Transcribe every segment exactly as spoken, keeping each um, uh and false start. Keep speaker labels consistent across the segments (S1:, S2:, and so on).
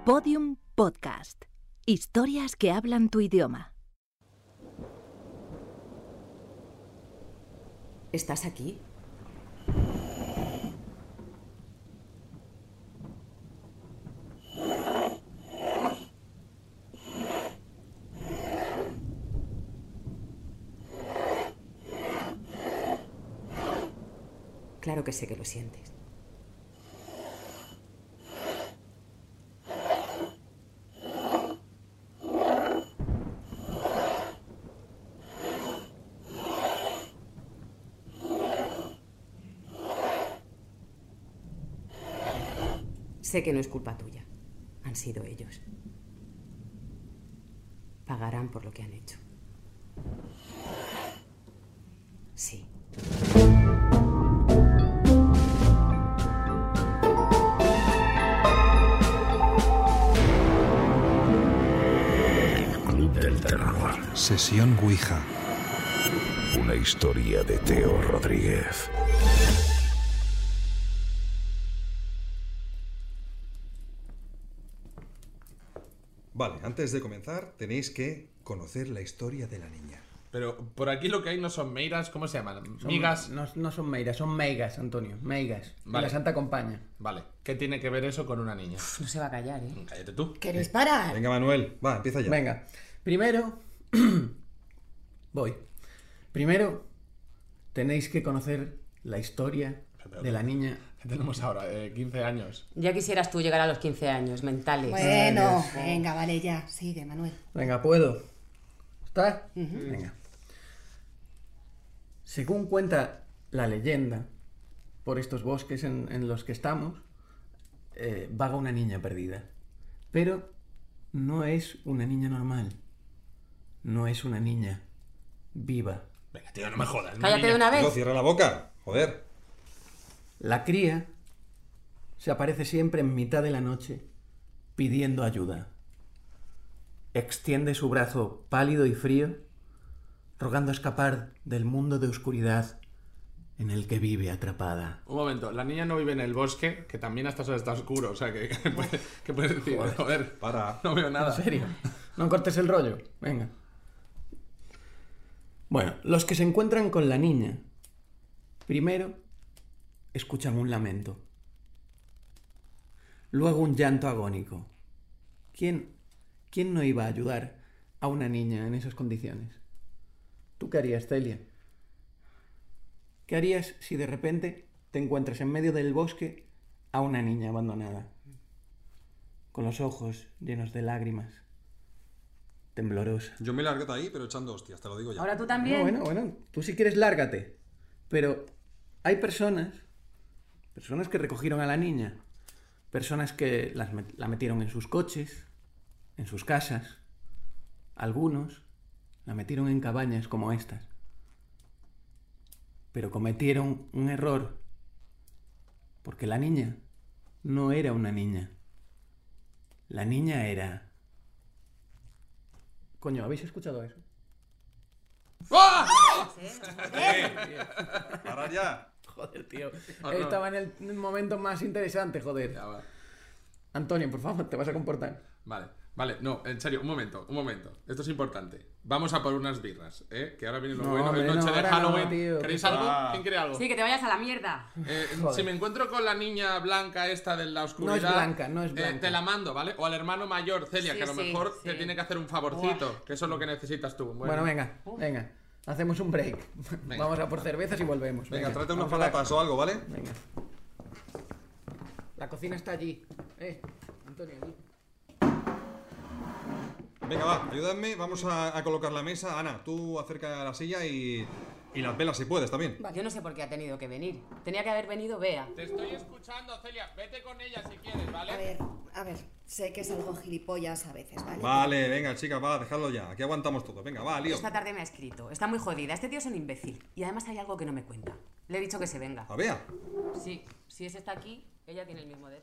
S1: Podium Podcast. Historias que hablan tu idioma.
S2: ¿Estás aquí? Claro que sé que lo sientes. Sé que no es culpa tuya. Han sido ellos. Pagarán por lo que han hecho. Sí.
S3: Sesión Ouija.
S4: Una historia de Teo Rodríguez.
S3: Vale, antes de comenzar tenéis que conocer la historia de la niña.
S5: Pero por aquí lo que hay no son meiras, ¿cómo se llaman?
S6: Son-
S5: Migas.
S6: No, no son meiras, son meigas, Antonio. Meigas.
S5: Vale.
S6: Y la Santa Compaña.
S5: Vale, ¿qué tiene que ver eso con una niña?
S2: No se va a callar, ¿eh?
S5: Cállate tú.
S7: ¿Queréis parar?
S3: Venga, Manuel, va, empieza ya.
S6: Venga, primero... Voy. Primero, tenéis que conocer la historia de la niña.
S5: ¿Qué tenemos ahora? Eh, quince años.
S2: Ya quisieras tú llegar a los quince años, mentales.
S7: Bueno, venga, vale, ya. Sigue, Manuel.
S6: Venga, ¿puedo? ¿Está? Venga. Según cuenta la leyenda, por estos bosques en, en los que estamos, eh, vaga una niña perdida. Pero no es una niña normal. No es una niña viva.
S5: Venga, tío, no me jodas.
S2: Cállate
S5: niña.
S2: de una
S3: Digo,
S2: vez.
S3: cierra la boca, joder.
S6: La cría se aparece siempre en mitad de la noche pidiendo ayuda. Extiende su brazo pálido y frío, rogando escapar del mundo de oscuridad en el que vive atrapada.
S5: Un momento, la niña no vive en el bosque, que también a estas horas está oscuro, o sea, que, que puede- ¿qué puedes decir? Joder,
S3: Para.
S5: no veo nada.
S6: ¿En serio? No cortes el rollo. Venga. Bueno, los que se encuentran con la niña, primero escuchan un lamento. Luego un llanto agónico. ¿Quién, quién no iba a ayudar a una niña en esas condiciones? ¿Tú qué harías, Celia? ¿Qué harías si de repente te encuentras en medio del bosque a una niña abandonada? Con los ojos llenos de lágrimas, temblorosa.
S3: Yo me largué ahí, pero echando hostias, te lo digo ya.
S2: Ahora tú también.
S6: Bueno, bueno, bueno, tú si quieres lárgate. Pero hay personas, personas que recogieron a la niña, personas que las met- la metieron en sus coches, en sus casas, algunos la metieron en cabañas como estas. Pero cometieron un error, porque la niña no era una niña. La niña era... Coño, ¿habéis escuchado eso?
S5: ¡Ah!
S3: Para ya.
S6: Joder, tío.
S5: no.
S6: Estaba en el en el momento más interesante, joder.
S5: Ya va.
S6: Antonio, por favor, te vas a comportar.
S5: Vale, vale, no, en serio, un momento, un momento. Esto es importante. Vamos a por unas birras, ¿eh? Que ahora viene lo
S6: No,
S5: bueno,
S6: hombre,
S5: es noche
S6: no,
S5: de
S6: ahora
S5: Halloween.
S6: no, tío.
S5: ¿Queréis
S6: ¿Qué
S5: algo?
S3: va?
S5: ¿Quién quiere algo?
S2: Sí, que te vayas a la mierda.
S5: Eh,
S6: Joder.
S5: si me encuentro con la niña blanca esta de la oscuridad...
S6: No es blanca, no es
S5: eh,
S6: blanca.
S5: te la mando, ¿vale? O al hermano mayor, Celia,
S2: Sí,
S5: que a lo
S2: sí,
S5: mejor
S2: sí.
S5: te tiene que hacer un favorcito, que eso es lo que necesitas tú.
S6: Bueno, venga, venga. Hacemos un break.
S5: Venga.
S6: Vamos a por cervezas y volvemos.
S3: Venga, tráete unas
S6: vamos a la-
S3: patatas o algo, ¿vale?
S6: Venga. La cocina está allí. Eh, Antonio, allí.
S3: Venga, va, ayúdame, vamos a, a colocar la mesa. Ana, tú acerca la silla y, y las velas si puedes también.
S2: Yo no sé por qué ha tenido que venir. Tenía que haber venido Bea.
S5: Te estoy escuchando, Celia. Vete con ella si quieres, ¿vale?
S7: A ver, a ver. Sé que es algo gilipollas a veces, ¿vale?
S3: Vale, venga, chicas, va, dejadlo ya. Aquí aguantamos todo. Venga, va, lío.
S2: Esta tarde me ha escrito. Está muy jodida. Este tío es un imbécil. Y además hay algo que no me cuenta. Le he dicho que se venga.
S3: A Bea.
S2: Sí, si ese está aquí, ella tiene el mismo derecho.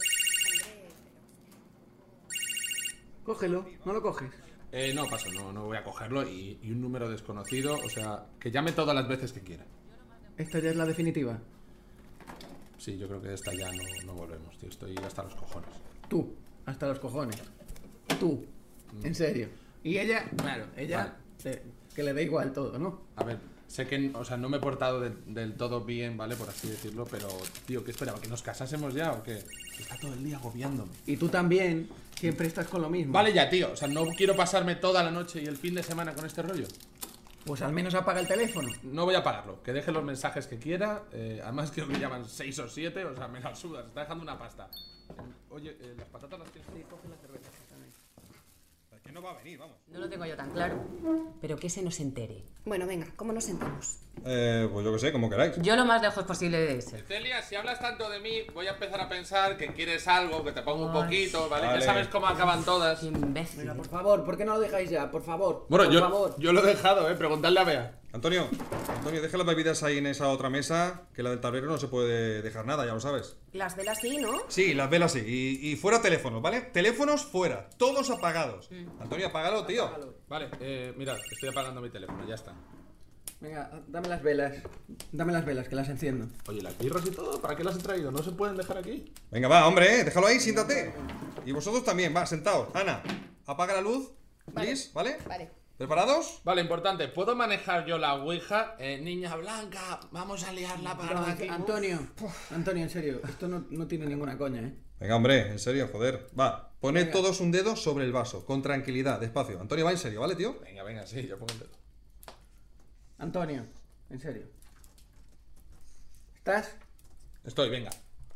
S6: Cógelo, no lo coges.
S5: Eh, no, paso, no, no voy a cogerlo. Y, y un número desconocido, o sea, que llame todas las veces que quiera.
S6: Esta ya es la definitiva.
S5: Sí, yo creo que de esta ya no, no volvemos, tío. Estoy hasta los cojones.
S6: Tú, hasta los cojones. Tú, en serio. Y ella, claro, ella,
S5: Vale.
S6: eh, que le da igual todo, ¿no?
S5: A ver, sé que, o sea, no me he portado de- del todo bien, ¿vale? Por así decirlo, pero, tío, ¿qué esperaba? ¿Que nos casásemos ya o qué? Está todo el día agobiándome.
S6: Y tú también, siempre estás con lo mismo.
S5: Vale ya, tío, o sea, no quiero pasarme toda la noche y el fin de semana con este rollo.
S6: Pues al menos apaga el teléfono.
S5: No voy a pagarlo, que deje los mensajes que quiera, eh, además creo que llaman seis o siete, o sea, me la sudas, está dejando una pasta. Eh, oye, eh, las patatas las tienes. Sí, coge la cerveza.
S3: Es que no va a venir, vamos.
S2: No lo tengo yo tan claro. Pero que se nos entere.
S7: Bueno, venga, ¿cómo nos sentamos?
S3: Eh, pues yo que sé, como queráis.
S2: Yo lo más lejos posible de ese.
S5: Celia, si hablas tanto de mí, voy a empezar a pensar que quieres algo, que te pongo un
S2: Ay,
S5: poquito, ¿vale?
S3: vale.
S5: Ya sabes cómo acaban todas.
S2: Qué imbécil.
S6: Venga, por favor, ¿por qué no lo dejáis ya? Por favor.
S5: Bueno,
S6: por
S5: yo,
S6: favor.
S5: yo lo he dejado, ¿eh? Preguntadle a Bea.
S3: Antonio, Antonio, deja las bebidas ahí en esa otra mesa, que la del tablero no se puede dejar nada, ya lo sabes.
S7: Las velas sí, ¿no?
S3: Sí, las velas sí. Y, y fuera teléfonos, ¿vale? Teléfonos fuera, todos apagados. Antonio, apágalo, tío.
S5: Vale, eh, mirad, estoy apagando mi teléfono, ya está.
S6: Venga, dame las velas. Dame las velas, que las enciendo.
S5: Oye, las birras y todo, ¿para qué las he traído? ¿No se pueden dejar aquí?
S3: Venga, va, hombre, eh, déjalo ahí, siéntate. Y vosotros también, va, sentaos. Ana, apaga la luz, please, ¿vale?
S7: Vale.
S3: ¿Preparados?
S5: Vale, importante, ¿puedo manejar yo la ouija? Eh, niña blanca, vamos a liar la
S6: Pero,
S5: parda aquí.
S6: Antonio, Antonio, en serio, esto no, no tiene ninguna coña, ¿eh?
S3: Venga, hombre, en serio, joder. Va, poned
S6: Venga.
S3: todos un dedo sobre el vaso, con tranquilidad, despacio. Antonio, va en serio, ¿vale, tío?
S5: Venga, venga, sí, yo pongo el dedo.
S6: Antonio, en serio. ¿Estás?
S5: Estoy, venga.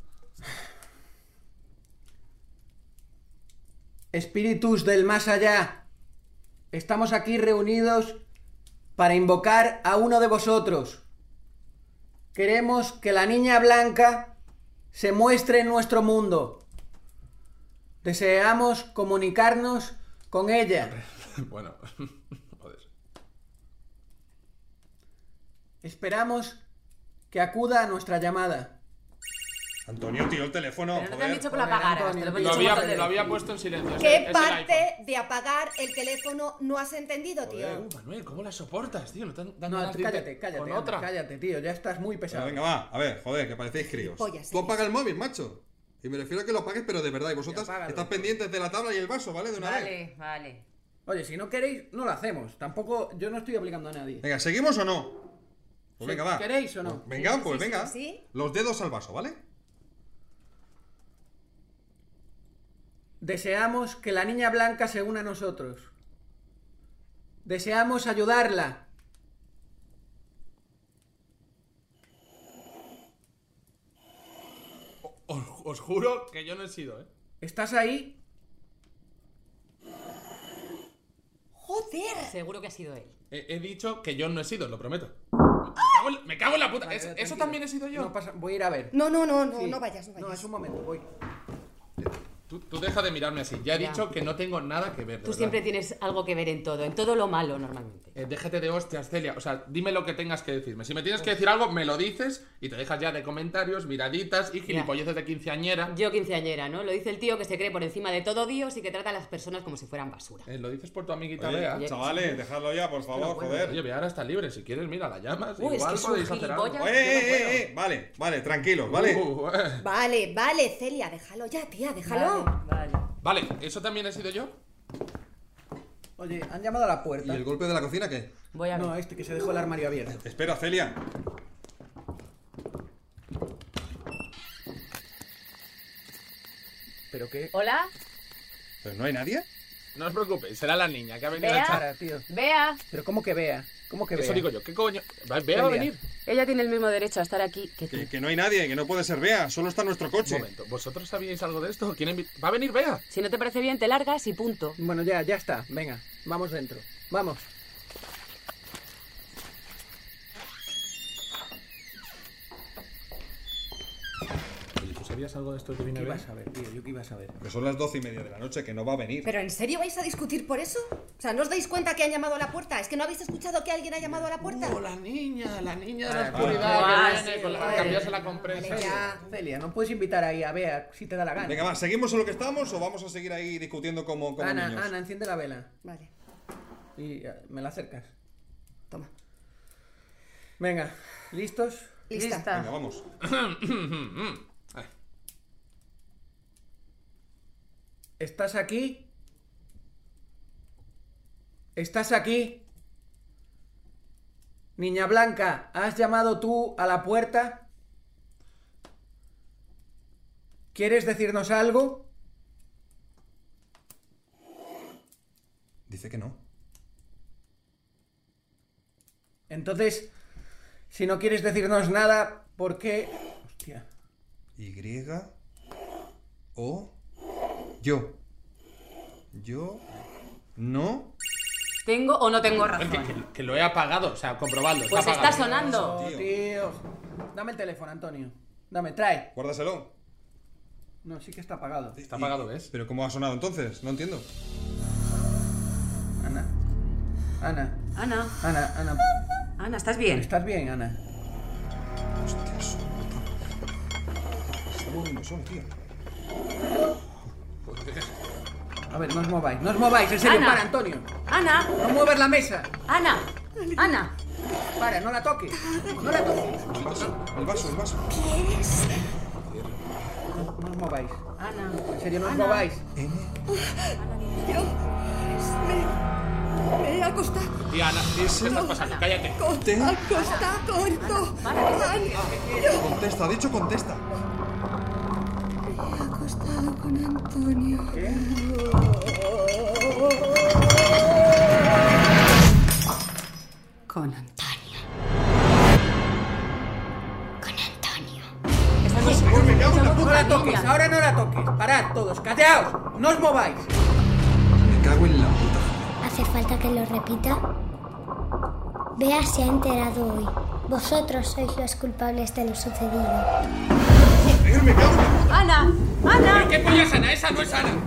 S6: Espíritus del más allá, estamos aquí reunidos para invocar a uno de vosotros. Queremos que la niña blanca se muestre en nuestro mundo. Deseamos comunicarnos con ella.
S5: Bueno, joder.
S6: Esperamos que acuda a nuestra llamada.
S3: Antonio, tío, el teléfono,
S2: Pero no te han
S3: joder.
S2: dicho que lo
S6: Joder,
S2: apagaras.
S6: Antonio,
S2: Te lo
S6: tío.
S2: hemos
S5: Lo
S2: dicho
S5: había,
S2: por
S5: lo
S2: teléfono.
S5: había puesto en silencio. es el-
S7: ¿Qué
S5: es el
S7: parte
S5: iPhone.
S7: de apagar el teléfono no has entendido, tío?
S5: Joder, Manuel, ¿cómo la soportas, tío? Le están dando
S6: No,
S5: ganas de irte
S6: cállate, cállate,
S5: con
S6: anda,
S5: otra.
S6: cállate, tío, ya estás muy
S3: Pero
S6: pesado.
S3: venga, va, a ver, joder, que parecéis críos.
S7: Gilipollas,
S3: Tú
S7: eres.
S3: apaga el móvil, macho. Y me refiero a que lo apagues, pero de verdad. Y vosotras
S6: Sí, apágalo.
S3: estás pendientes de la tabla y el vaso, ¿vale? De una vez.
S2: Vale, vale.
S6: Oye, si no queréis, no lo hacemos. Tampoco, yo no estoy obligando a nadie.
S3: Venga, ¿seguimos o no? Pues
S6: Sí,
S3: venga, va.
S6: ¿queréis o no?
S3: Venga,
S7: Sí,
S3: pues
S7: sí,
S3: venga.
S7: sí, sí.
S3: Los dedos al vaso, ¿vale?
S6: Deseamos que la niña blanca se una a nosotros. Deseamos ayudarla.
S5: Os, os juro que yo no he sido, ¿eh?
S6: ¿Estás ahí?
S7: ¡Joder!
S2: Seguro que ha sido él.
S5: He, he dicho que yo no he sido, lo prometo. Me cago en, me cago en la puta.
S6: Vale,
S5: ¿Es- ¿Eso
S6: tranquilo.
S5: también he sido yo?
S6: No pasa, voy a ir a ver.
S7: No, no, no, no,
S6: Sí.
S7: no vayas, no vayas.
S6: No, es un momento, voy.
S5: Tú, tú deja de mirarme así. Ya he
S2: Ya.
S5: dicho que no tengo nada que ver. de
S2: Tú
S5: verdad.
S2: siempre tienes algo que ver en todo, en todo lo malo normalmente.
S5: Eh, déjate de hostias, Celia. O sea, dime lo que tengas que decirme. Si me tienes que decir algo, me lo dices y te dejas ya de comentarios, miraditas y gilipolleces de quinceañera.
S2: Yo quinceañera, ¿no? Lo dice el tío que se cree por encima de todo Dios y que trata a las personas como si fueran basura.
S5: Eh, lo dices por tu amiguita
S3: Oye,
S5: Bea.
S3: chavales, dejadlo ya, por favor, joder.
S5: Oye, Bea ahora está libre. Si quieres, mira, la llamas.
S2: Uy, es
S5: Igual
S2: que es un
S5: podéis hacer algo.
S2: gilipollas.
S3: Oye,
S2: Yo no
S3: eh,
S2: puedo.
S3: eh, eh, vale, vale, tranquilos, ¿vale?
S5: Uh, eh.
S7: Vale, vale, Celia, déjalo ya, tía, déjalo.
S2: Vale, vale.
S5: Vale, ¿eso también he sido yo?
S6: Oye, han llamado a la
S3: ¿Y
S6: puerta.
S3: el golpe de la cocina qué?
S2: Voy a ver.
S6: No, este que se dejó el armario abierto.
S3: Espera, Celia.
S6: ¿Pero qué?
S2: ¿Hola?
S3: ¿Pero no hay nadie?
S5: No os preocupéis, será la niña que ha venido
S2: Bea.
S5: a echar.
S6: Para, tío.
S2: Vea,
S6: ¿Pero cómo que vea? ¿Cómo que vea?
S5: Eso digo yo, ¿qué coño? ¿Va- ¿Bea va a
S6: Celia.
S5: venir?
S2: ella tiene el mismo derecho a estar aquí que tú.
S3: Que, que no hay nadie, que no puede ser Bea, solo está nuestro
S5: Un
S3: coche.
S5: momento, ¿vosotros sabíais algo de esto? ¿Quién invi- ¿Va a venir Bea?
S2: Si no te parece bien, te largas y punto.
S6: Bueno, ya, ya está. Venga, vamos dentro. Vamos.
S5: Oye, ¿tú sabías algo de esto que viene
S6: ¿Qué
S5: Bea?
S6: ibas a ver, tío? ¿Yo qué ibas a ver?
S3: Que son las doce y media de la noche, que no va a venir.
S7: ¿Pero en serio vais a discutir por eso? O sea, ¿no os dais cuenta que han llamado a la puerta? ¿Es que no habéis escuchado que alguien ha llamado a la puerta?
S5: Oh, la niña, la niña de la
S6: Ah,
S5: oscuridad
S2: ah,
S5: que
S2: sí,
S5: viene con la
S7: vale.
S5: cambiarse la compresa.
S7: Vale, ya.
S6: Celia, no puedes invitar ahí a Bea si te da la gana.
S3: Venga, va, ¿seguimos en lo que estamos o vamos a seguir ahí discutiendo como, como
S6: Ana,
S3: niños?
S6: Ana, enciende la vela.
S7: Vale,
S6: Y eh, me la acercas.
S7: toma.
S6: Venga, ¿listos?
S7: Lista.
S3: Venga, vamos.
S6: ¿Estás aquí? ¿Estás aquí? Niña Blanca, ¿has llamado tú a la puerta? ¿Quieres decirnos algo?
S3: Dice que no.
S6: Entonces, si no quieres decirnos nada, ¿por qué? Hostia.
S3: Y, O, yo. Yo, no.
S2: ¿Tengo o no tengo
S5: Que,
S2: razón?
S5: que- que lo he apagado, o sea, comprobadlo.
S2: Pues
S5: está
S2: está
S5: apagado.
S2: sonando.
S6: Oh, tío. Dame el teléfono, Antonio. Dame, trae.
S3: Guárdaselo.
S6: No, sí que está apagado.
S5: Está apagado, ¿ves?
S3: ¿Pero cómo ha sonado entonces? No entiendo.
S6: Ana. Ana.
S2: Ana,
S6: Ana, Ana.
S2: Ana, ¿estás bien?
S6: ¿Estás bien, Ana?
S3: Hostia, solo. Se está moviendo solo, tío.
S6: A ver, no os mováis, no os mováis, en serio,
S2: Ana.
S6: para, Antonio.
S2: Ana,
S6: No muevas la mesa.
S2: Ana, Ana.
S6: Para, no la toques. No la toques.
S3: El vaso, el vaso, el vaso.
S6: No, no os mováis.
S2: Ana.
S6: En serio, no os
S2: Ana.
S6: mováis.
S7: Yo me, me he acostado.
S5: Tía, Ana, ¿qué estás pasando? Cállate.
S3: Te-
S7: Acostado con
S3: Contesta, ha dicho contesta.
S7: Me he acostado con Antonio. Con Antonio. Con Antonio.
S3: Me cago en la
S6: No
S3: puta.
S6: la toques, ahora no la toques. Parad todos, callaos. No os mováis.
S3: Me cago en la puta.
S8: ¿Hace falta que lo repita? Bea se ha enterado hoy. Vosotros sois los culpables de lo sucedido.
S3: Joder, me cago en la puta.
S2: Ana, Ana.
S5: ¿Qué coño es Ana? Esa no es Ana.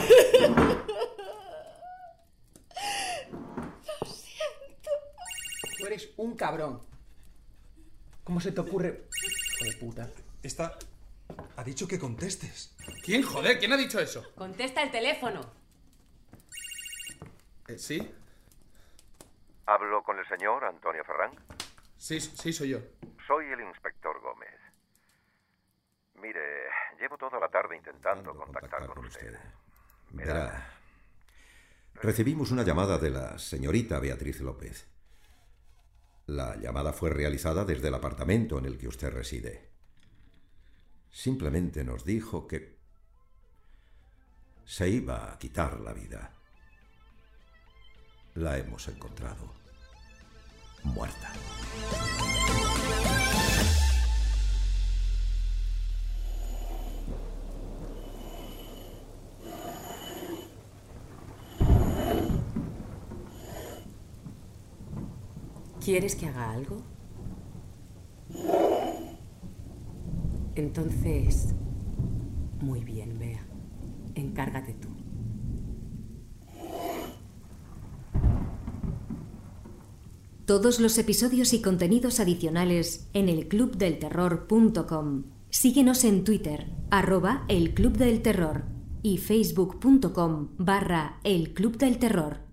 S6: Tú eres un cabrón. ¿Cómo se te ocurre? Hijo de puta.
S3: Esta ha dicho que contestes.
S5: ¿Quién, joder? ¿Quién ha dicho eso?
S2: Contesta el teléfono.
S5: Eh, ¿Sí?
S9: ¿Hablo con el señor Antonio Ferrán?
S5: Sí, sí, soy yo.
S9: Soy el inspector Gómez. Mire, llevo toda la tarde intentando contactar con usted.
S10: Verá, recibimos una llamada de la señorita Beatriz López. La llamada fue realizada desde el apartamento en el que usted reside. Simplemente nos dijo que se iba a quitar la vida. La hemos encontrado muerta.
S2: ¿Quieres que haga algo? Entonces, muy bien, Bea. Encárgate tú.
S1: Todos los episodios y contenidos adicionales en el club del terror punto com. Síguenos en Twitter, arroba el Club del Terror y facebook punto com barra el Club del Terror.